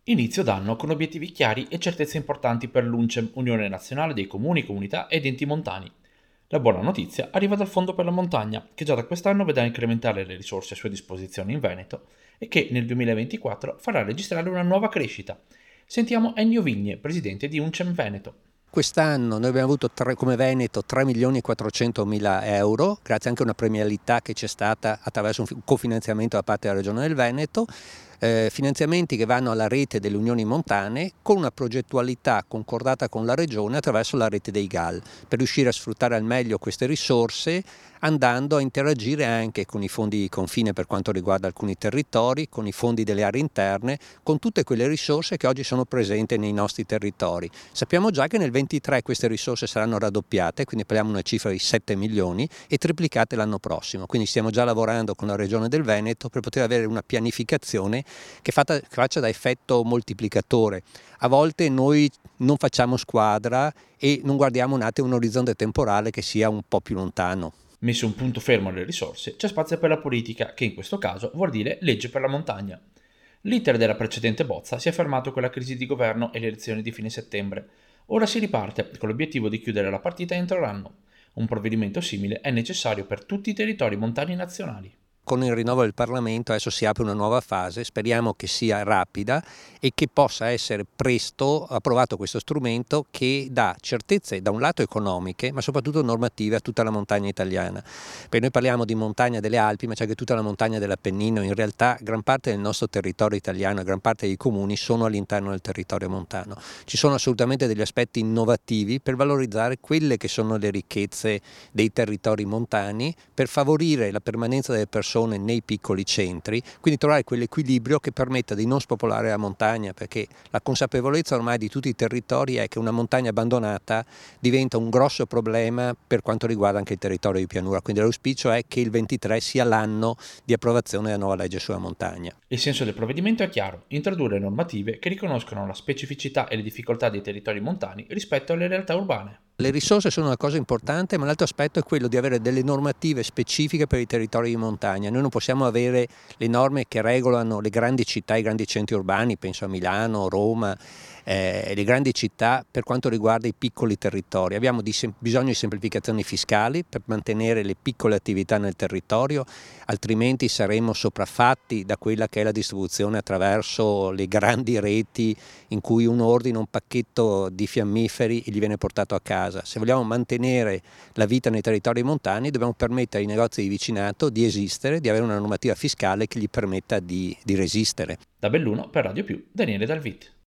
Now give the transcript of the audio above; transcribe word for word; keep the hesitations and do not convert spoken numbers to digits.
Inizio d'anno con obiettivi chiari e certezze importanti per l'U N C E M, Unione Nazionale dei Comuni, Comunità ed Enti Montani. La buona notizia arriva dal Fondo per la Montagna, che già da quest'anno vedrà incrementare le risorse a sua disposizione in Veneto e che nel duemilaventiquattro farà registrare una nuova crescita. Sentiamo Ennio Vigne, presidente di U N C E M Veneto. Quest'anno noi abbiamo avuto tre, come Veneto tre milioni e quattrocento mila euro, grazie anche a una premialità che c'è stata attraverso un cofinanziamento da parte della Regione del Veneto, eh, finanziamenti che vanno alla rete delle unioni montane con una progettualità concordata con la Regione attraverso la rete dei G A L, per riuscire a sfruttare al meglio queste risorse andando a interagire anche con i fondi di confine per quanto riguarda alcuni territori, con i fondi delle aree interne, con tutte quelle risorse che oggi sono presenti nei nostri territori. Sappiamo già che nel ventitré queste risorse saranno raddoppiate, quindi parliamo di una cifra di sette milioni e triplicate l'anno prossimo, quindi stiamo già lavorando con la Regione del Veneto per poter avere una pianificazione che faccia da effetto moltiplicatore. A volte noi non facciamo squadra e non guardiamo un attimo un orizzonte temporale che sia un po' più lontano. Messo un punto fermo alle risorse, c'è spazio per la politica, che in questo caso vuol dire legge per la montagna. L'iter della precedente bozza si è fermato con la crisi di governo e le elezioni di fine settembre. Ora si riparte con l'obiettivo di chiudere la partita entro l'anno. Un provvedimento simile è necessario per tutti i territori montani nazionali. Con il rinnovo del Parlamento adesso si apre una nuova fase, speriamo che sia rapida e che possa essere presto approvato questo strumento che dà certezze da un lato economiche ma soprattutto normative a tutta la montagna italiana. Perché noi parliamo di montagna delle Alpi ma c'è anche tutta la montagna dell'Appennino, in realtà gran parte del nostro territorio italiano e gran parte dei comuni sono all'interno del territorio montano. Ci sono assolutamente degli aspetti innovativi per valorizzare quelle che sono le ricchezze dei territori montani, per favorire la permanenza delle persone nei piccoli centri, quindi trovare quell'equilibrio che permetta di non spopolare la montagna, perché la consapevolezza ormai di tutti i territori è che una montagna abbandonata diventa un grosso problema per quanto riguarda anche il territorio di pianura, quindi l'auspicio è che il ventitré sia l'anno di approvazione della nuova legge sulla montagna. Il senso del provvedimento è chiaro: introdurre normative che riconoscono la specificità e le difficoltà dei territori montani rispetto alle realtà urbane. Le risorse sono una cosa importante, ma l'altro aspetto è quello di avere delle normative specifiche per i territori di montagna. Noi non possiamo avere le norme che regolano le grandi città, i grandi centri urbani, penso a Milano, Roma, eh, le grandi città per quanto riguarda i piccoli territori. Abbiamo di bisogno di semplificazioni fiscali per mantenere le piccole attività nel territorio, altrimenti saremo sopraffatti da quella che è la distribuzione attraverso le grandi reti in cui uno ordina un pacchetto di fiammiferi e gli viene portato a casa. Se vogliamo mantenere la vita nei territori montani dobbiamo permettere ai negozi di vicinato di esistere, di avere una normativa fiscale che gli permetta di, di resistere. Da Belluno per Radio Più, Daniele Dalvit.